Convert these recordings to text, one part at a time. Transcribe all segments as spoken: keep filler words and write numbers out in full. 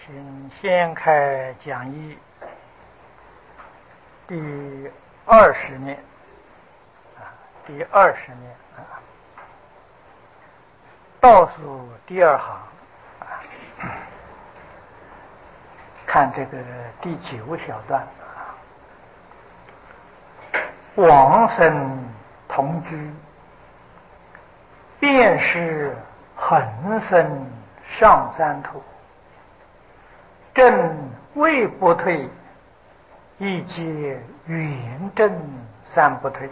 请先开讲义第二十年啊，第二十年啊，倒数第二行啊，看这个第九小段啊，往生同居，便是恒生上三途。正位不退，亦皆圆正三不退。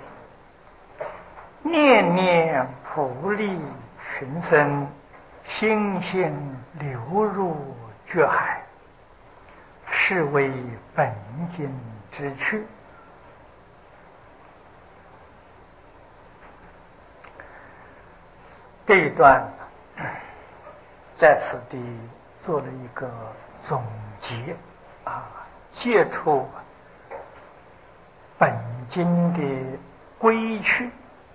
念念普利寻声，心心流入觉海，是为本经之趣。这一段在此地做了一个总结啊，接触本经的规矩。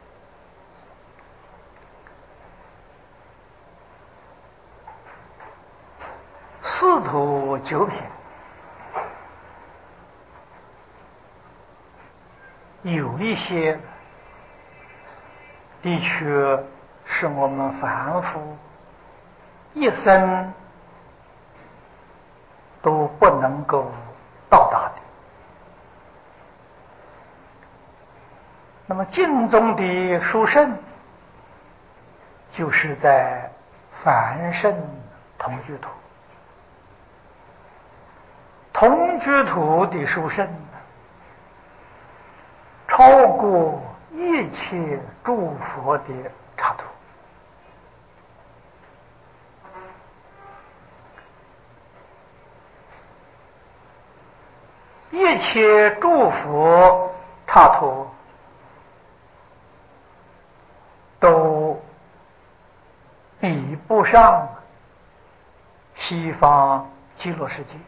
四图九品有一些的确是我们凡夫一生都不能够到达的。那么经中的殊胜，就是在凡圣同居土。同居土的殊胜，超过一切诸佛的刹土。一切诸佛刹土都比不上西方极乐世界。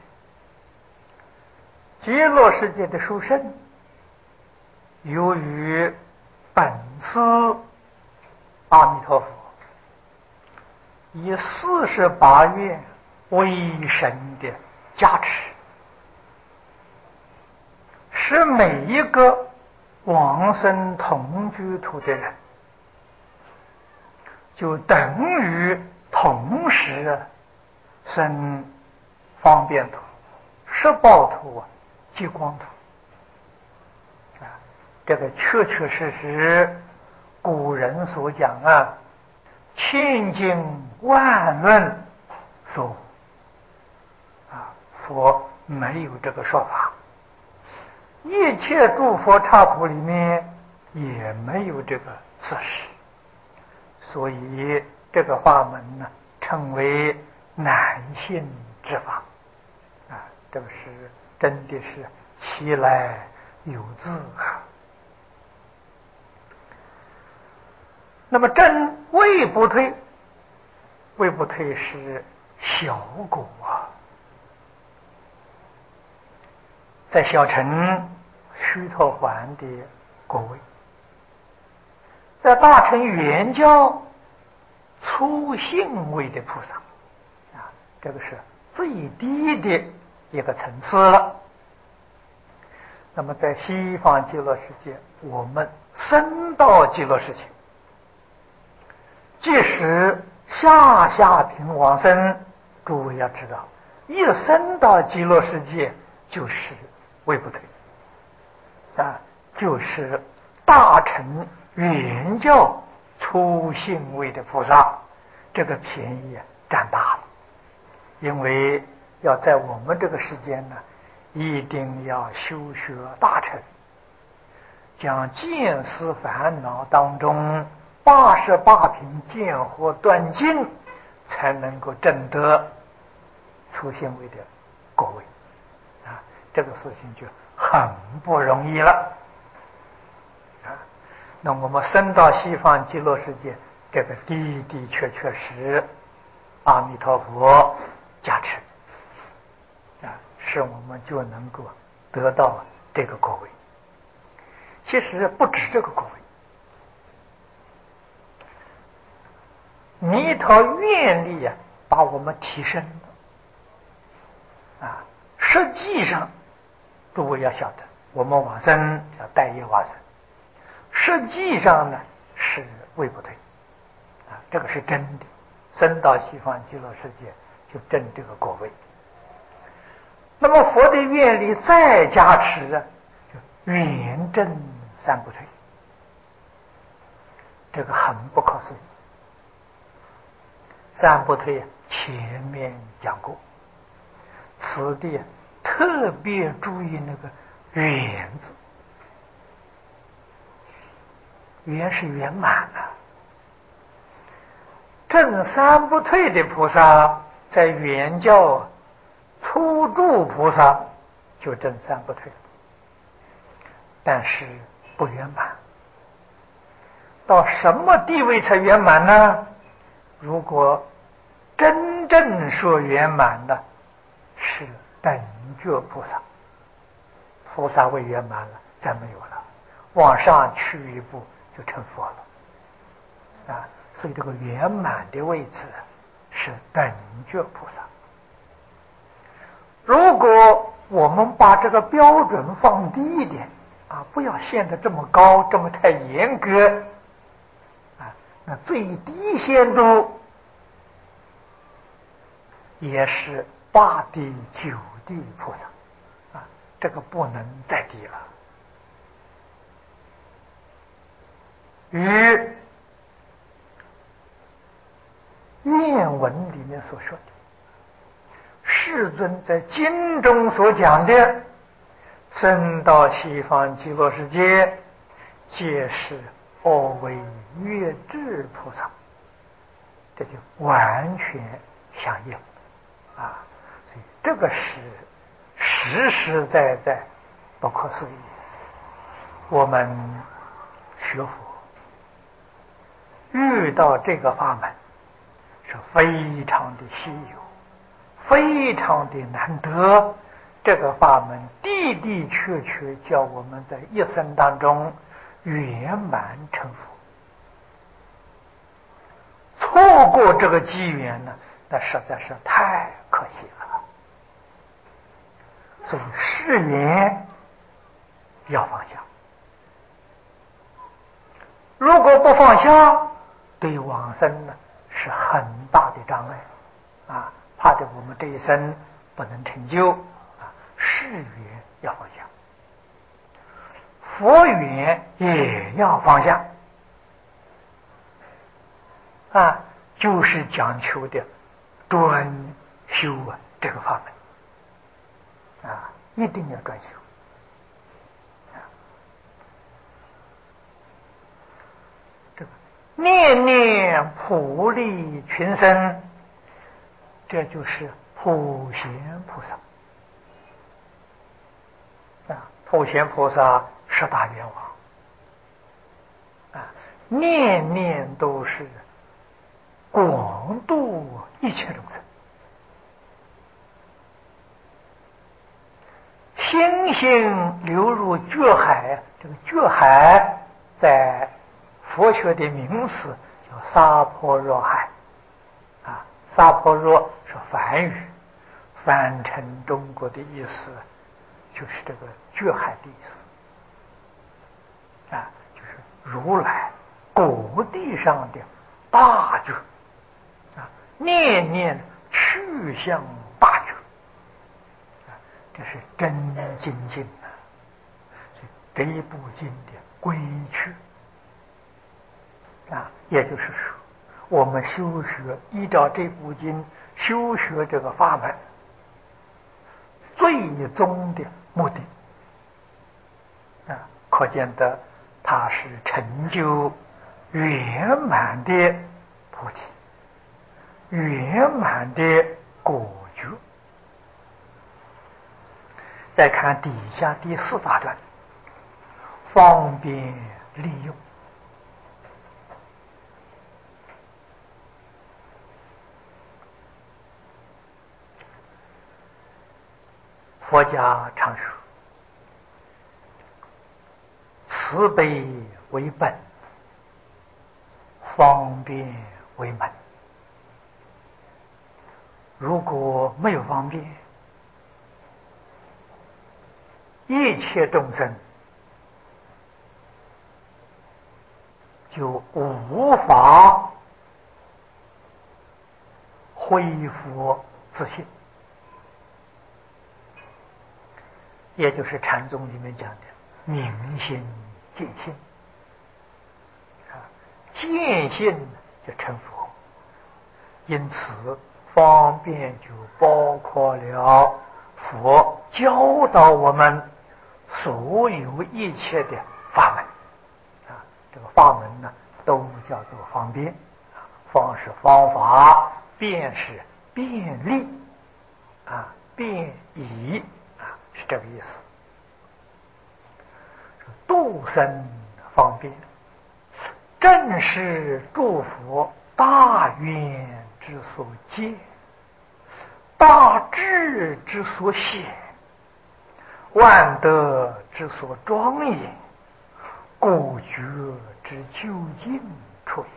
极乐世界的殊胜，由于本师阿弥陀佛以四十八愿为神的加持，使每一个往生同居土的人，就等于同时生方便土、十报土啊、极光土啊，这个确确实实，古人所讲啊，千经万论所啊，佛没有这个说法。一切诸佛刹土里面也没有这个事实，所以这个法门呢，称为难信之法啊，这个是真的是其来有自啊。那么真位不退，位不退是小果啊，在小乘须陀洹的果位，在大乘圆教初信位的菩萨啊，这个是最低的一个层次了。那么在西方极乐世界，我们升到极乐世界，即使下下品往生，诸位要知道，一升到极乐世界就是位不退啊，就是大乘圆教初信位的菩萨，这个便宜占大了。因为要在我们这个时间呢，一定要修学大乘，将见思烦恼当中八十八品见惑断尽，才能够证得初信位的果位啊，这个事情就很不容易了啊。那我们升到西方极乐世界，这个的的确确是阿弥陀佛加持啊，使我们就能够得到这个果位。其实不止这个果位，弥陀愿力啊，把我们提升了。 啊，实际上诸位要晓得，我们往生叫待业往生，实际上呢是位不退啊，这个是真的。生到西方极乐世界就证这个果位。那么佛的愿力再加持啊，就圆证三不退，这个很不可思议。三不退前面讲过，此地特别注意那个圆字，圆是圆满了。证三不退的菩萨，在圆教初住菩萨就证三不退，但是不圆满。到什么地位才圆满呢？如果真正说圆满的，是等觉菩萨，菩萨位圆满了，再没有了，往上去一步就成佛了啊！所以这个圆满的位置是等觉菩萨。如果我们把这个标准放低一点啊，不要限得这么高，这么太严格啊，那最低限度也是八地九地菩萨啊，这个不能再低了。与愿文里面所说的，世尊在经中所讲的生到西方极乐世界，皆是阿惟越致菩萨，这就完全相应啊！所以这个是实实在在不可思议。我们学佛遇到这个法门是非常的稀有，非常的难得。这个法门的的确确叫我们在一生当中圆满成佛，错过这个机缘呢，那实在是太可惜了。所以誓言要放下，如果不放下，对往生呢是很大的障碍啊，怕的我们这一生不能成就啊。誓言要放下，佛缘也要放下啊，就是讲求的专修啊，这个法门啊，一定要专修。这个念念普利群生，这就是普贤菩萨啊，普贤菩萨十大愿望啊，念念都是广度一切众生，星星流入觉海，这个觉海在佛学的名词叫萨婆若海啊，萨婆若是梵语，翻成中国的意思就是这个觉海的意思啊，就是如来果地上的大觉啊，念念去向大觉啊，这是真精进啊。所以这一部经的归去啊，也就是说，我们修学依照这部经修学这个法门，最终的目的啊，可见得它是成就圆满的菩提，圆满的果觉。再看底下第四大段，方便利用。佛家常说，慈悲为本，方便为门。如果没有方便， 一切众生就无法恢复自信，也就是禅宗里面讲的明心见性啊，见性就成佛，因此方便就包括了佛教导我们所有一切的法门啊，这个法门呢都叫做方便啊，方是方法，便是便利啊，便宜啊，是这个意思。度生方便，正是诸佛大愿之所见，大智之所显，万德之所庄严，果觉之究竟处也。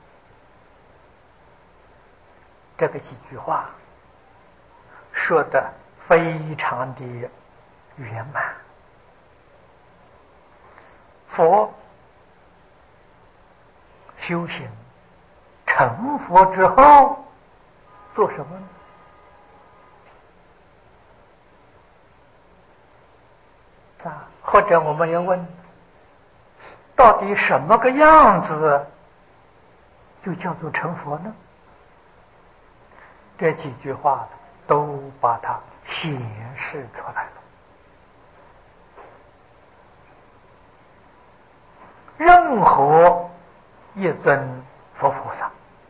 这个几句话说得非常的圆满。佛修行成佛之后做什么呢？啊，或者我们要问，到底什么个样子就叫做成佛呢？这几句话都把它显示出来了。任何一尊佛菩萨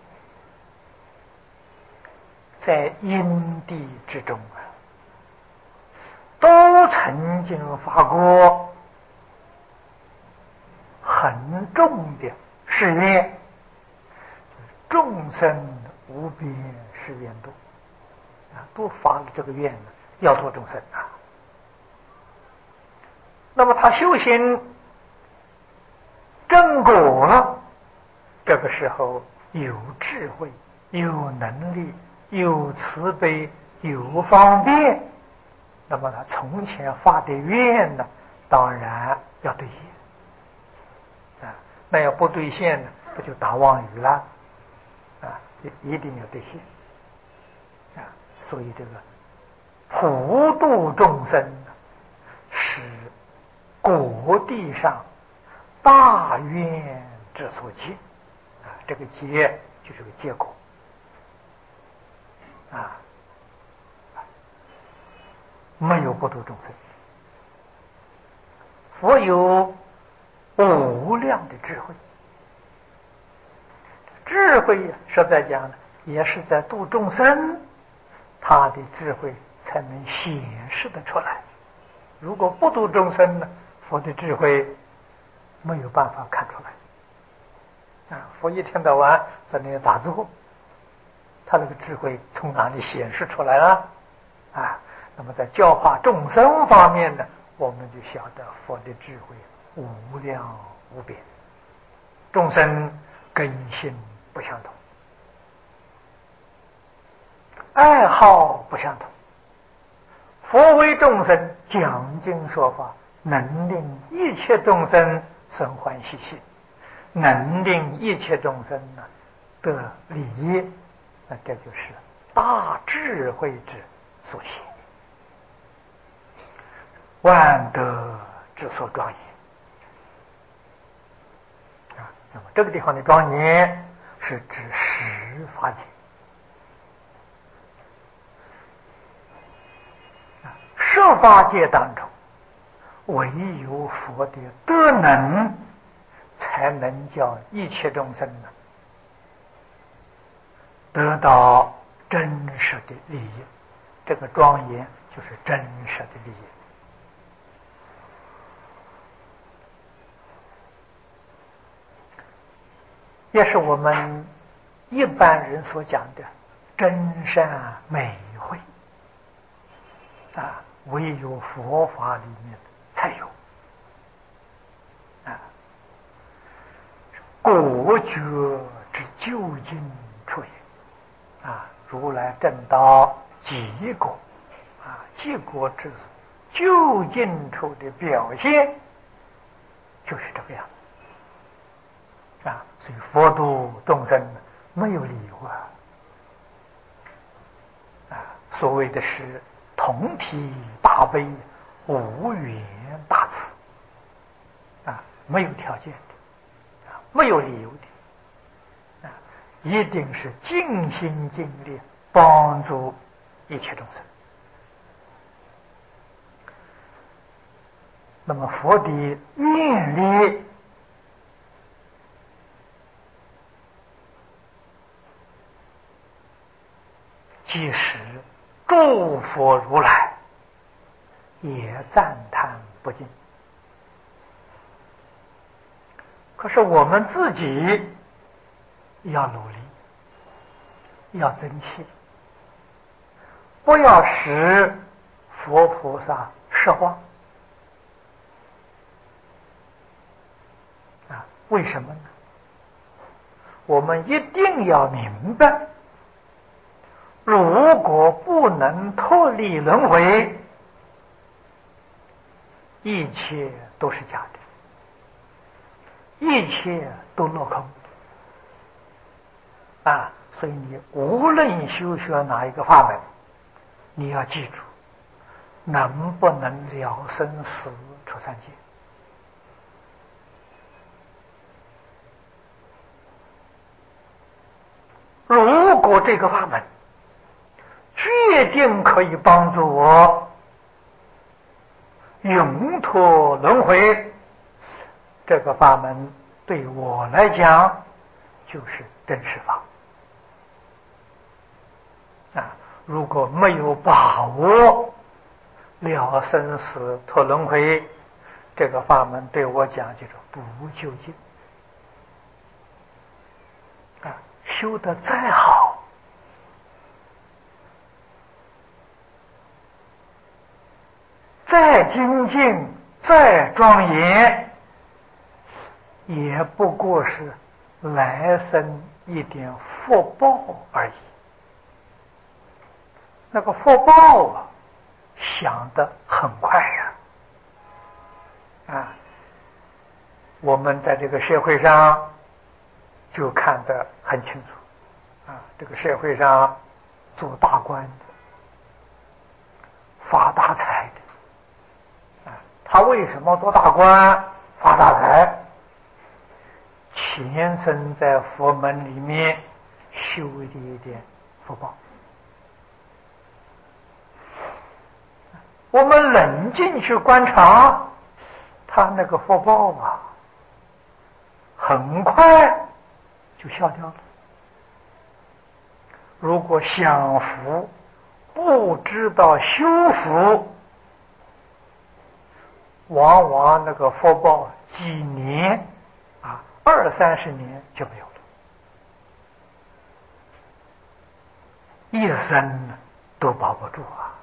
在因地之中啊，都曾经发过很重的誓愿，众生无边誓愿度啊，都发了这个愿呢，要度众生啊。那么他修行正果了，这个时候有智慧，有能力，有慈悲，有方便，那么他从前发的愿呢，当然要兑现啊。那要不兑现呢，不就打妄语了啊？一定要兑现啊。所以这个普度众生是果地上大愿之所结啊，这个结就是个结果啊，没有不度众生。佛有无量的智慧，智慧实在讲呢，也是在度众生，他的智慧才能显示得出来。如果不度众生呢，佛的智慧没有办法看出来啊！佛一天到晚在那里打坐，他那个智慧从哪里显示出来了啊？那么在教化众生方面呢，我们就晓得佛的智慧无量无边，众生根性不相同，爱好不相同。佛为众生讲经说法，能令一切众生生欢喜心，能令一切众生呢得利益，那这就是大智慧之所显，万德之所庄严啊。那么这个地方的庄严是指十法界啊，十法界当中，唯有佛的德能，才能叫一切众生呢得到真实的利益。这个庄严就是真实的利益。也是我们一般人所讲的真善美慧啊，唯有佛法里面才有啊。果觉之究竟处也啊，如来证到结果啊，结果之究竟处的表现就是这个样子啊。所以佛度众生没有理由啊。啊，所谓的是同体大悲，无缘大慈啊，没有条件的啊，没有理由的啊，一定是尽心尽力帮助一切众生。那么佛的愿力即使诸佛如来也赞叹不尽。可是我们自己要努力，要争气，不要使佛菩萨失望啊！为什么呢？我们一定要明白，如果不能脱离轮回，一切都是假的，一切都落空啊！所以你无论修学哪一个法门，你要记住，能不能了生死出三界？如果这个法门决定可以帮助我永脱轮回，这个法门对我来讲就是真实法啊！如果没有把握了生死脱轮回，这个法门对我讲就是不究竟啊！修得再好，再精进，再庄严，也不过是来生一点福报而已。那个福报啊，想得很快呀！啊，我们在这个社会上就看得很清楚啊，这个社会上做大官的、发大财的啊，他为什么做大官、发大财？前生在佛门里面修的一点福报。我们冷静去观察，他那个福报啊，很快就消掉了。如果享福不知道修福，往往那个福报几年啊，二三十年就没有了，一生都保不住啊！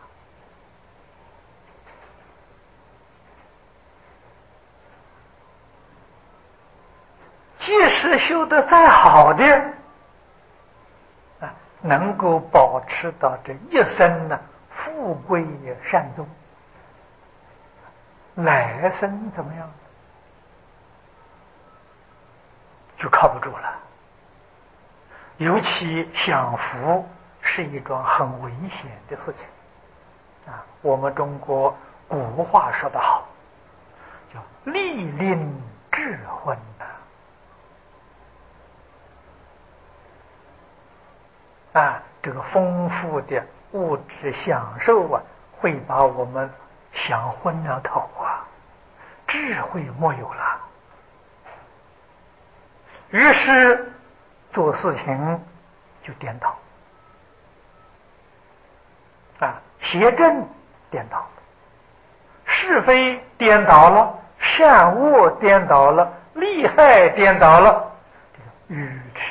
即使修得再好的啊，能够保持到这一生呢富贵善终，来生怎么样就靠不住了。尤其享福是一桩很危险的事情啊！我们中国古话说得好，叫利令智昏呐。啊，这个丰富的物质享受啊，会把我们想昏了头啊，智慧没有了。于是做事情就颠倒啊，邪正颠倒了，是非颠倒了，善恶颠倒了，利害颠倒了，这个愚痴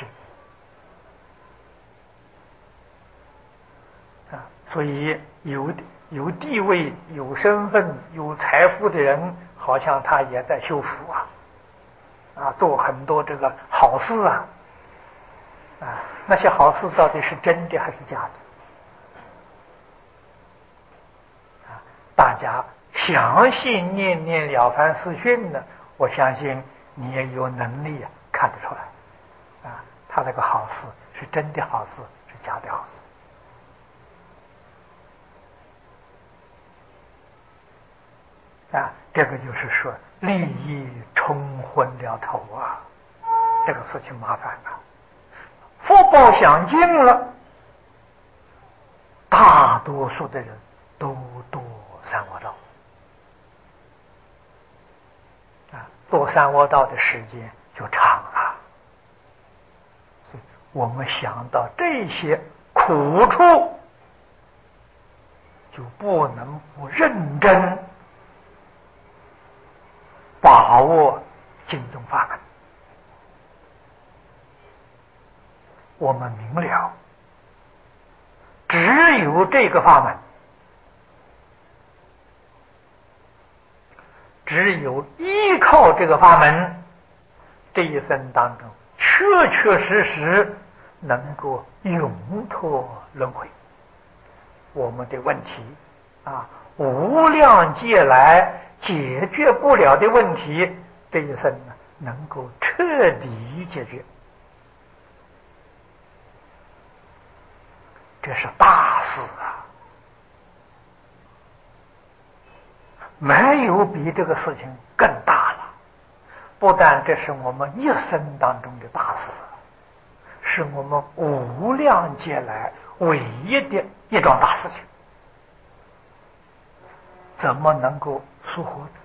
啊！所以有有地位、有身份、有财富的人，好像他也在修福啊，啊，做很多这个好事啊，啊，那些好事到底是真的还是假的？啊，大家详细念念《了凡四训》呢，我相信你也有能力啊看得出来，啊，他这个好事是真的好事，是假的好事。啊，这个就是说利益冲昏了头啊，这个事情麻烦了。福报享尽了，大多数的人都堕三恶道。啊，堕三恶道的时间就长了。所以我们想到这些苦处，就不能不认真把握经宗法门。我们明了，只有这个法门，只有依靠这个法门，这一生当中确确实实能够永脱轮回。我们的问题啊，无量劫来解决不了的问题，这一生呢能够彻底解决，这是大事啊！没有比这个事情更大了。不但这是我们一生当中的大事，是我们无量劫来唯一的一桩大事情，怎么能够疏忽呢？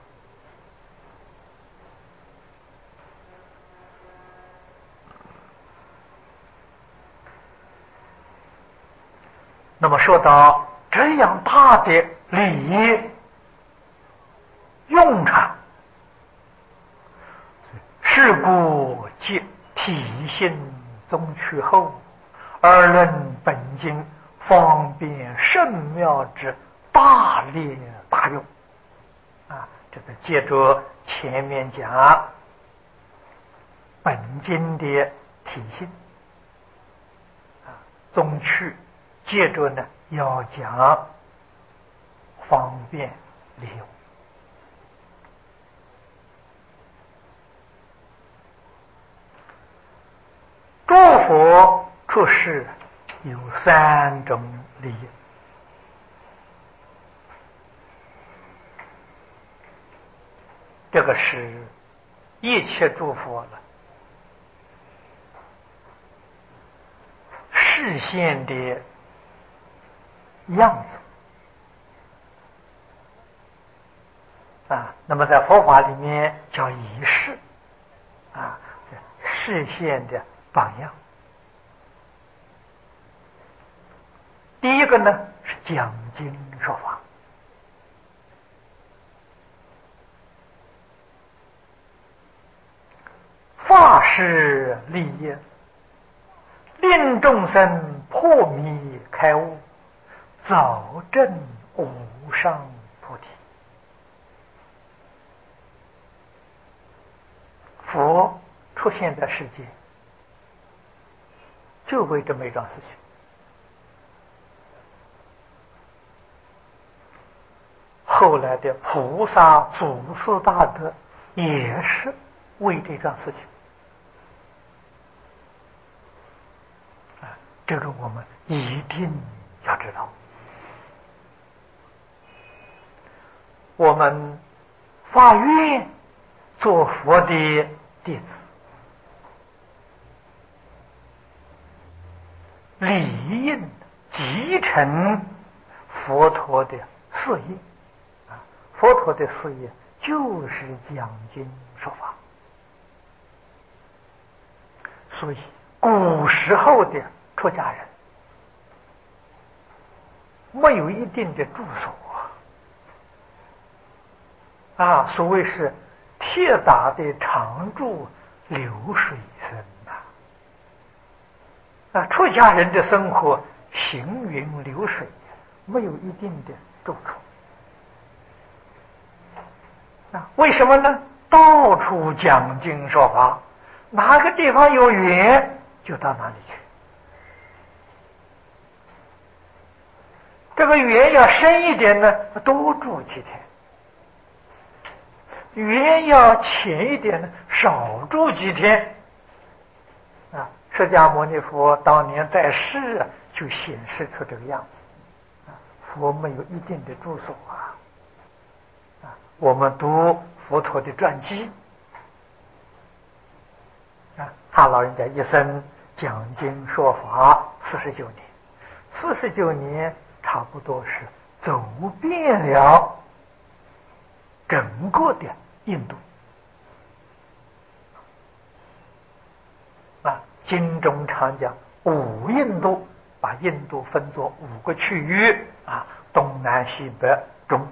那么说到这样大的利益用场，是故即体性宗趣后，而论本经方便甚妙之大利大用。啊，这是接着前面讲本经的体性，啊，宗趣，接着呢要讲方便利用。诸佛出世有三种利益，这个是一切诸佛了示现的样子啊。那么在佛法里面叫仪式啊，示现的榜样。第一个呢是讲经说法，法是利益，令众生破迷开悟，早证无上菩提。佛出现在世界，就为这么一桩事情。后来的菩萨祖师大德也是为这桩事情。啊，这个我们一定要知道。我们发愿做佛的弟子，理应继承佛陀的事业。佛陀的事业就是讲经说法，所以古时候的出家人没有一定的住所啊，所谓是铁打的常住流水声啊。啊，出家人的生活行云流水，没有一定的住处。啊，为什么呢？到处讲经说法，哪个地方有缘就到哪里去。这个缘要深一点呢，多住几天； 原要浅一点呢，少住几天。啊，释迦牟尼佛当年在世啊，就显示出这个样子。啊，佛没有一定的住所啊。啊，我们读佛陀的传记，啊，他老人家一生讲经说法四十九年，四十九年差不多是走遍了整个的印度。啊，经中常讲五印度，把印度分作五个区域啊，东南西北中。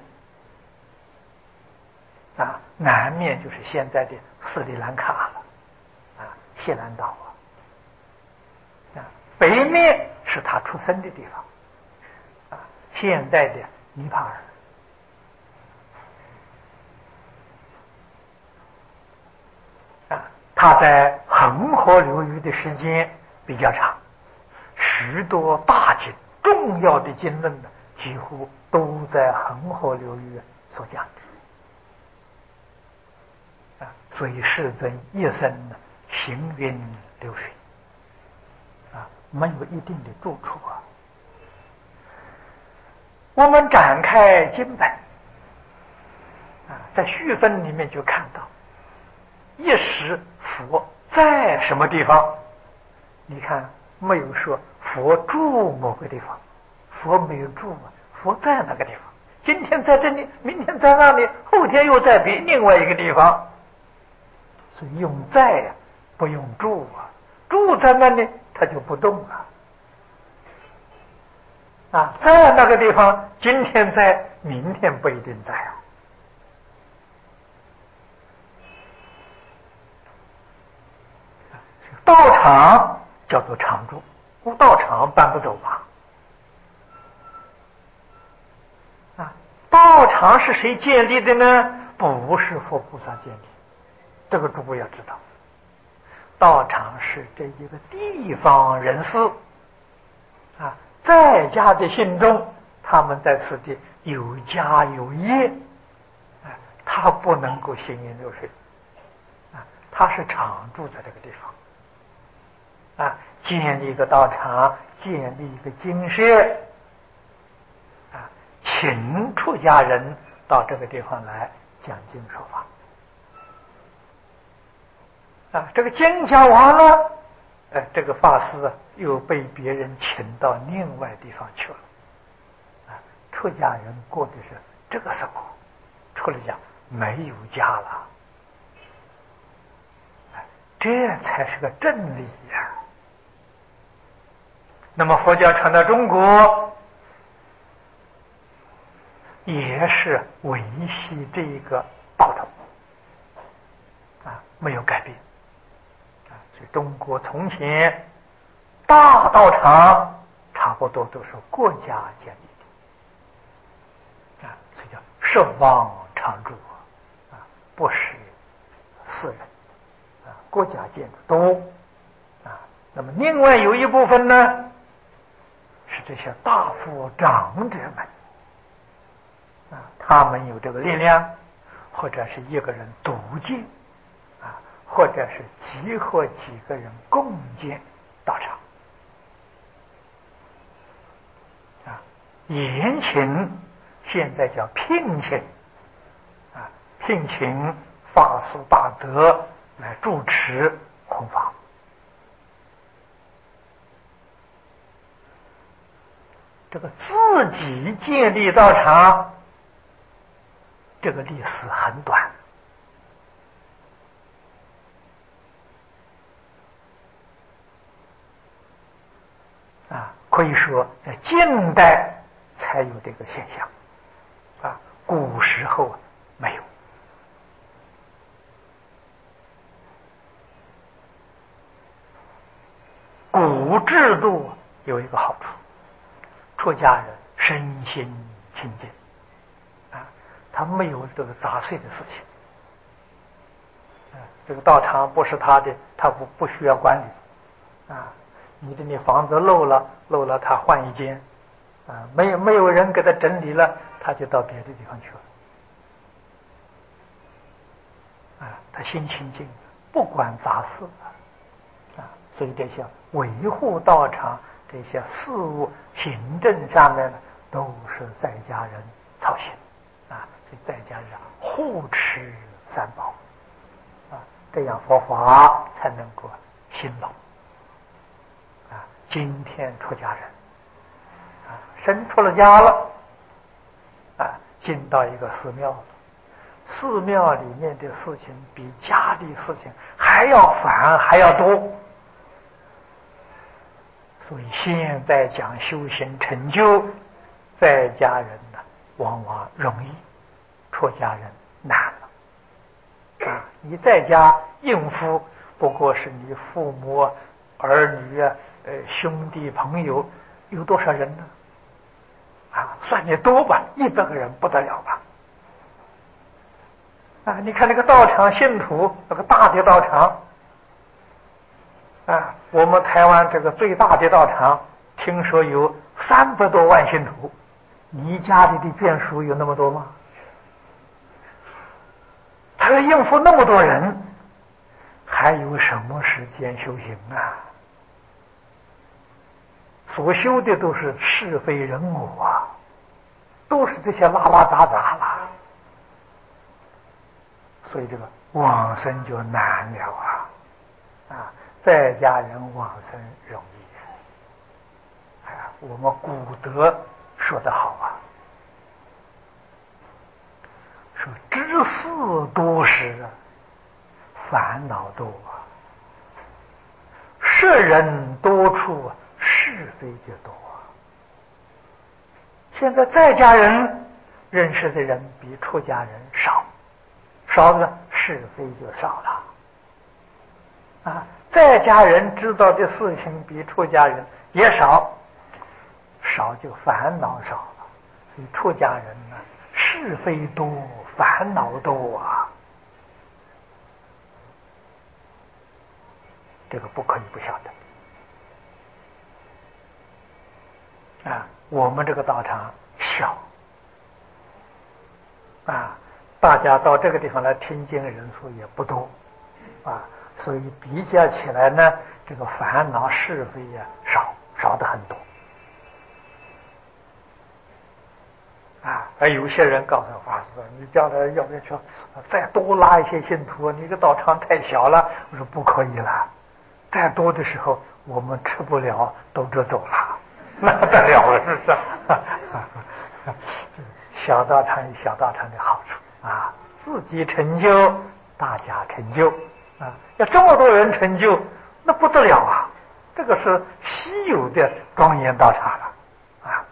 啊，南面就是现在的斯里兰卡了，啊，西兰岛啊，啊，北面是他出生的地方，啊，现在的尼泊尔。啊，他在恒河流域的时间比较长，许多大经重要的经论呢，几乎都在恒河流域所讲的。所以世尊一生呢，行云流水，啊，没有一定的住处啊。我们展开经本，啊，在序分里面就看到，一时佛在什么地方？你看没有说佛住某个地方，佛没有住啊，佛在那个地方。今天在这里，明天在那里，后天又在别另外一个地方。所以用在呀，不用住啊，住在那里它就不动了。啊，在那个地方，今天在，明天不一定在啊。道场叫做常住，无道场搬不走吧？啊，道场是谁建立的呢？不是佛菩萨建立。这个诸位要知道，道场是这一个地方人士啊，在家的信众，他们在此地有家有业，啊，他不能够行云流水，啊，他是常住在这个地方，啊，建立一个道场，建立一个精舍，啊，请出家人到这个地方来讲经说法。啊，这个经讲完了，呃，这个法师啊又被别人请到另外地方去了。啊，出家人过的是这个生活，出了家没有家了，哎，这才是个真理呀。那么佛教传到中国，也是维系这一个道统，啊，没有改变。中国从前大道场差不多都是国家建立的，啊，所以叫圣王常住啊，不是私人，啊，国家建筑多啊。那么另外有一部分呢，是这些大富长者们啊，他们有这个力量，或者是一个人独建。或者是集合几个人共建道场，啊，延请现在叫聘请，啊，聘请法师大德来主持弘法。这个自己建立道场，这个历史很短。啊，可以说在近代才有这个现象，啊，古时候没有。古制度有一个好处，出家人身心清净，啊，他没有这个杂碎的事情，啊，这个道场不是他的，他不不需要管理，啊。你的你房子漏了，漏了他换一间，啊，没有没有人给他整理了，他就到别的地方去了。 啊，他心清净，不管杂事啊，所以这些维护道场这些事务行政上面呢，都是在家人操心啊，所以在家人护持三宝啊，这样佛法才能够兴隆啊。今天出家人啊，生出了家了啊，进到一个寺庙了，寺庙里面的事情比家里事情还要烦还要多，所以现在讲修行成就，在家人呢往往容易，出家人难了啊！你在家应付不过是你父母、儿女啊、呃兄弟朋友，有多少人呢？啊，算你多吧，一百个人不得了吧？啊，你看那个道场信徒，那个大的道场啊，我们台湾这个最大的道场，听说有三百多万信徒。你家里的眷属有那么多吗？他要应付那么多人，还有什么时间修行啊？所修的都是是非人我啊，都是这些拉拉杂杂了，所以这个往生就难了啊！啊，在家人往生容易啊！我们古德说得好啊，说知事多时啊，烦恼多啊；识人多处啊，是非就多啊。现在在家人认识的人比出家人少，少了是非就少了啊。在家人知道的事情比出家人也少，少就烦恼少了。所以出家人呢，是非多，烦恼多啊，这个不可以不晓得啊。我们这个道场小啊，大家到这个地方来听经的人数也不多啊，所以比较起来呢，这个烦恼是非呀少少的很多啊。而有些人告诉我法师，你将来要不要去再多拉一些信徒？你这个道场太小了。我说不可以了，再多的时候我们吃不了兜着走了，那得了了，是不是？小道场有小道场的好处啊，自己成就，大家成就啊，要这么多人成就，那不得了啊！这个是稀有的庄严道场了啊！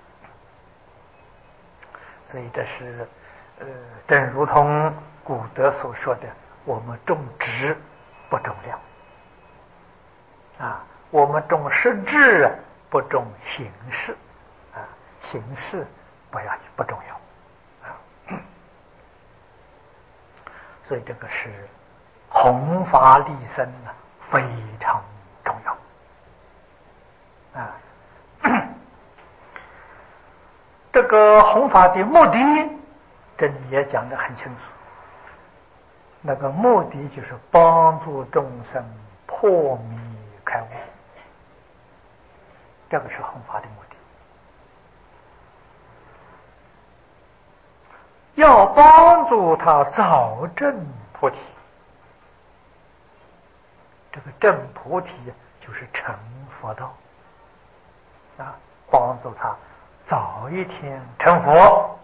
所以这是呃，正如同古德所说的，我们重质不重量啊，我们重实质不重形式啊，形式不要不重要。所以这个是弘法利生呢，非常重要啊。这个弘法的目的，这里也讲得很清楚。那个目的就是帮助众生破迷开悟，这个是弘法的目的。要帮助他早证菩提，这个证菩提就是成佛道啊，帮助他早一天成佛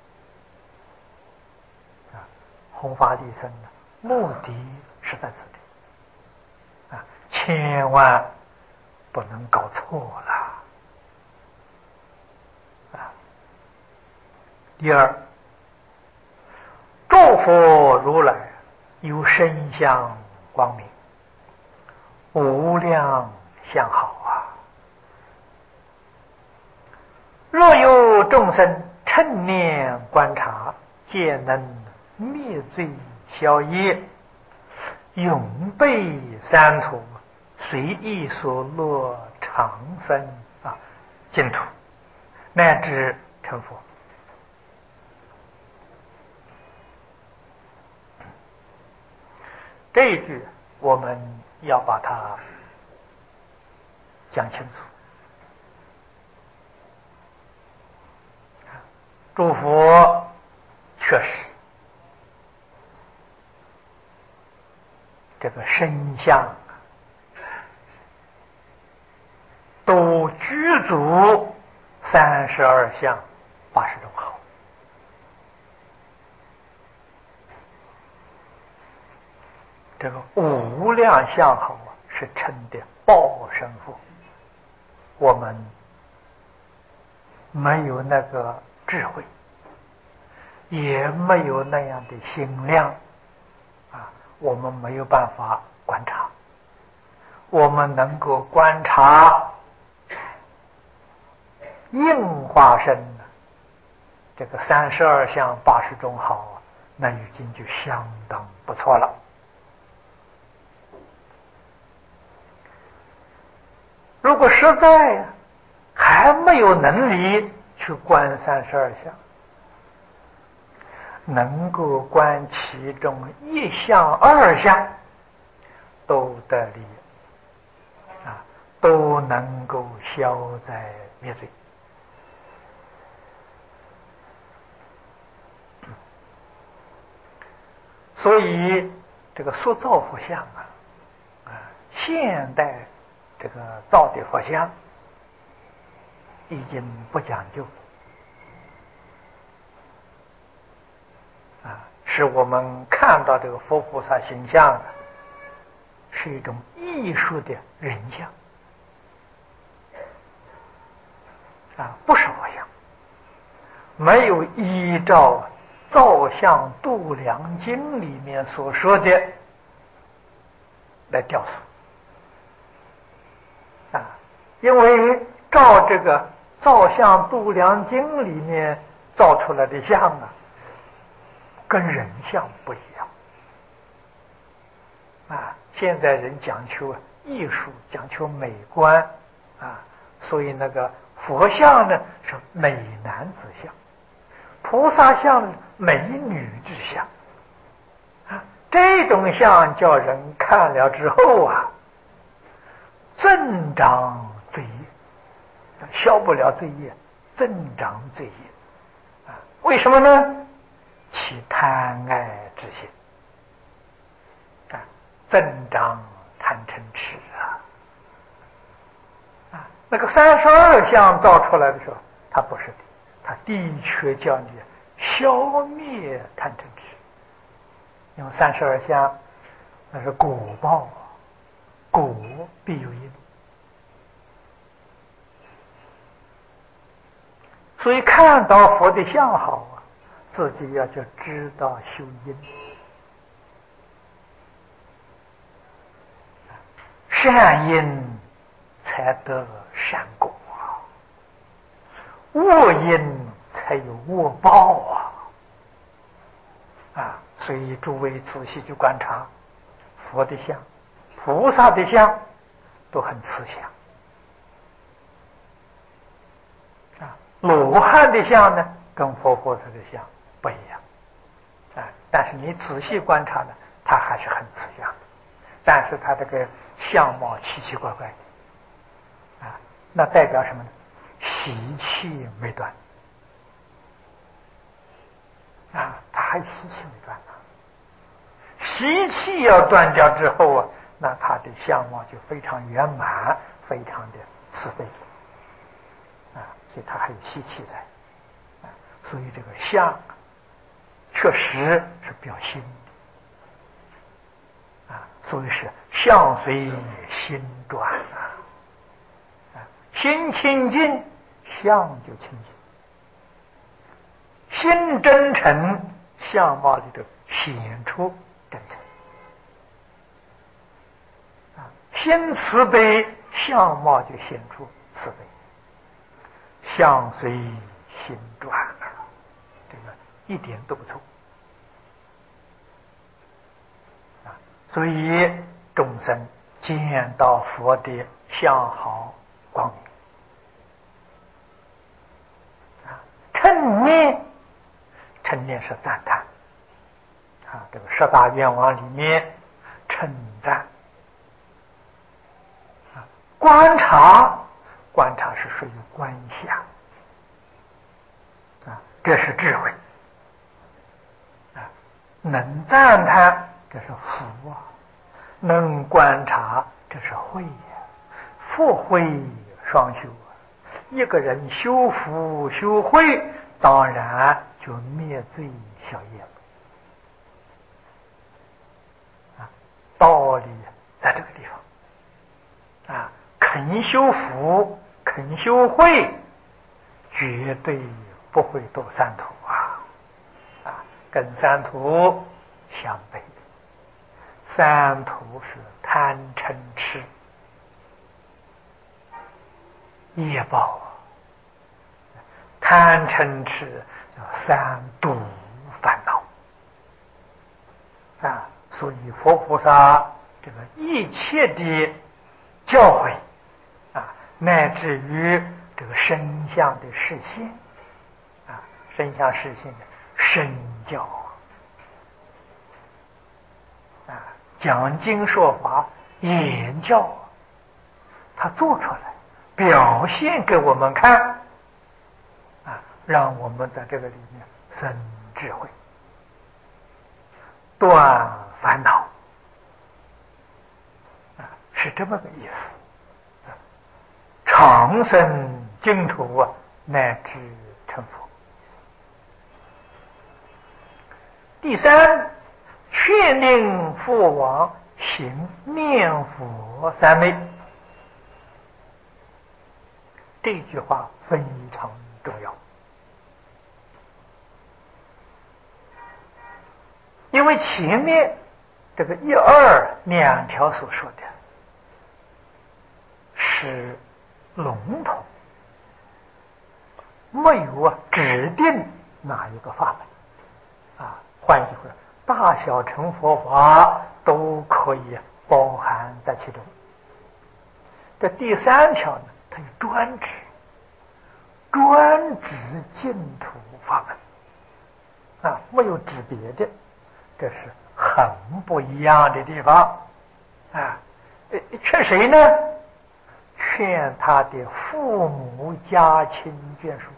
啊。弘法利生的目的是在此地啊，千万不能搞错了啊。第二，诸佛如来有身相光明，无量相好啊！若有众生趁念观察，皆能灭罪消业，永被三途，随意所乐长生啊净土，乃至成佛。 这一句我们要把它讲清楚。诸佛确实这个身相都具足三十二相八十种好。这个无量相好啊，是称的报身佛。我们没有那个智慧，也没有那样的心量啊，我们没有办法观察。我们能够观察应化身这个三十二相八十种好啊，那已经就相当不错了。如果实在还没有能力去观三十二相，能够观其中一相二相都得力啊，都能够消灾灭罪。所以这个塑造佛像啊，啊，现代这个造的佛像已经不讲究啊，使我们看到这个佛菩萨形象啊，是一种艺术的人像啊，不是佛像，没有依照《造像度量经》里面所说的来雕塑啊，因为照这个《造像度量经》里面造出来的像啊，跟人像不一样啊。现在人讲求艺术，讲求美观啊，所以那个佛像呢是美男子像，菩萨像呢美女之像啊。这种像叫人看了之后啊，增长罪业，消不了罪业，增长罪业啊。为什么呢？起贪爱之心啊，增长贪嗔痴啊。啊，那个三十二相造出来的时候，它不是的，它的确叫你消灭贪嗔痴。因为三十二相那是果报啊，果必有因，所以看到佛的相好啊，自己要就知道修因。善因才得善果啊，恶因才有恶报啊！啊，所以诸位仔细去观察，佛的像、菩萨的像都很慈祥啊。罗汉的像呢，跟佛菩萨的像不一样啊。但是你仔细观察呢，它还是很慈祥的，但是它这个相貌奇奇怪怪的啊，那代表什么呢？习气没断啊，他还习气没断呢。习气要断掉之后啊，那他的相貌就非常圆满，非常的慈悲啊，所以他还有习气在啊，所以这个相确实是表心啊，所以是相随心转啊，啊，心清净，相就清净。心真诚，相貌里头显出真诚啊；心慈悲，相貌就显出慈悲。相随心转啊，这个一点都不错啊。所以众生见到佛的相好光明啊，称念。称念是赞叹啊，这个十大愿望里面， 称赞。啊，观察，观察是属于观想。啊，这是智慧。啊，能赞叹，这是福啊；能观察，这是慧呀。福慧双修啊，一个人修福修慧，当然就灭罪消业了。啊，道理在这个地方。啊，肯修福，肯修慧，绝对不会堕三途啊！啊，跟三途相悖的。三途是贪嗔痴业报啊，贪嗔痴叫三毒烦恼啊。所以佛菩萨这个一切的教诲啊，乃至于这个身相的示现啊，身相示现的身教啊，讲经说法言教，他做出来表现给我们看啊，让我们在这个里面生智慧，断烦恼啊，是这么个意思。长生净土啊，乃至成佛。第三，劝令父王行念佛三昧。这句话非常重要，因为前面这个一二两条所说的是笼统，没有啊指定哪一个法门啊。换句话说，大小乘佛法都可以包含在其中。这第三条呢，它有专指，专指净土法门啊，没有指别的，这是很不一样的地方啊。劝谁呢？劝他的父母家亲眷属。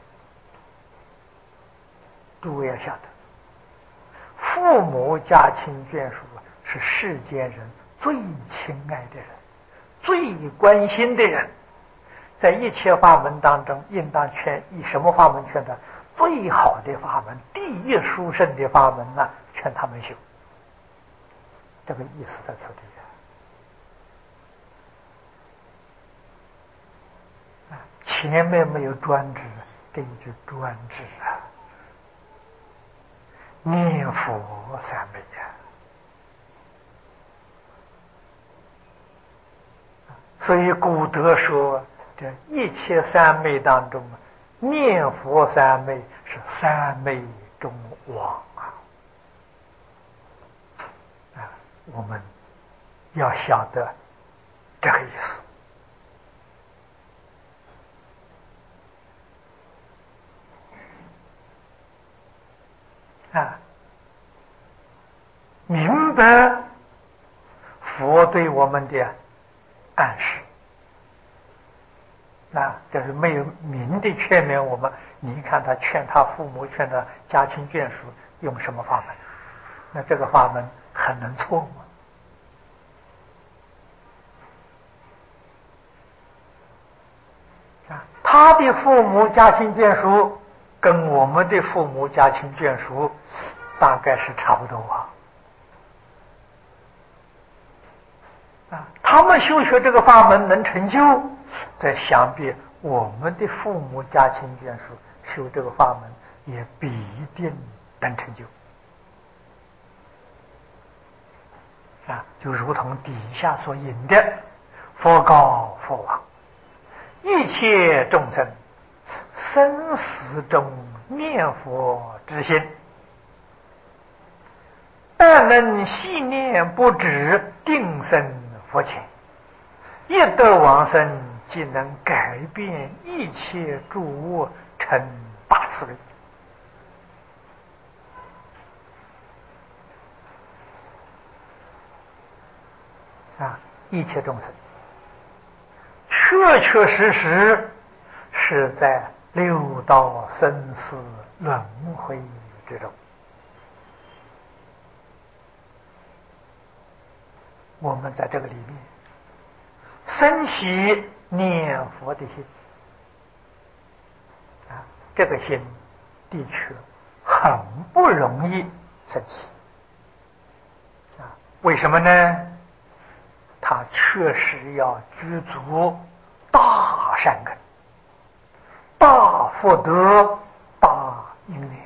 诸位要晓得，父母家亲眷属是世间人最亲爱的人，最关心的人。在一切法门当中，应当劝以什么法门劝他？最好的法门，第一殊胜的法门呢、啊，劝他们修。这个意思在此地啊。前面没有专制，这一句专制啊，念佛三昧呀、啊。所以古德说，这一切三昧当中，念佛三昧是三昧中王啊！啊，我们要晓得这个意思啊，明白佛对我们的暗示。那这是没有明的劝勉我们。你看他劝他父母，劝他家亲眷属，用什么法门？那这个法门很能错吗？啊，他的父母家亲眷属跟我们的父母家亲眷属大概是差不多啊。啊，他们修学这个法门能成就，这想必我们的父母家亲眷属修这个法门也必定能成就。啊，就如同底下所引的，佛告佛王：一切众生生死中念佛之心，但能系念不止，定生佛前，一得往生，即能改变一切诸物，成大慈悲。 啊，一切众生确确实实是在六道生死轮回之中。我们在这个里面生起念佛的心啊，这个心的确很不容易生起啊。为什么呢？他确实要具足大善根、大福德、大因缘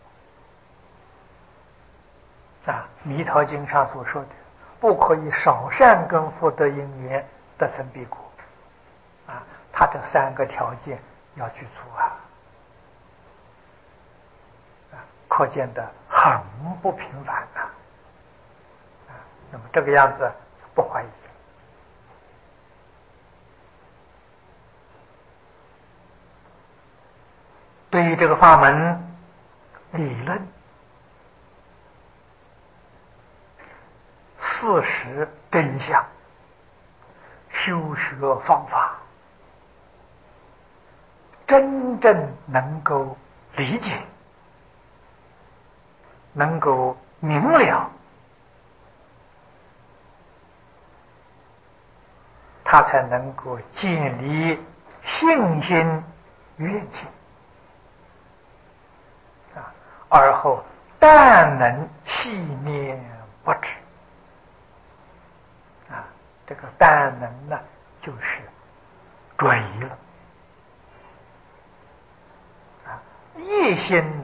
啊。弥陀经上所说的，不可以少善根福德因缘得生彼国啊，他这三个条件要具足啊，啊，可见的很不平凡啊。啊，那么这个样子不怀疑。对于这个法门理论、事实真相、修学方法，真正能够理解、能够明了，他才能够建立信心、愿心啊，而后但能细念不止啊。这个但能呢，就是追了啊，一心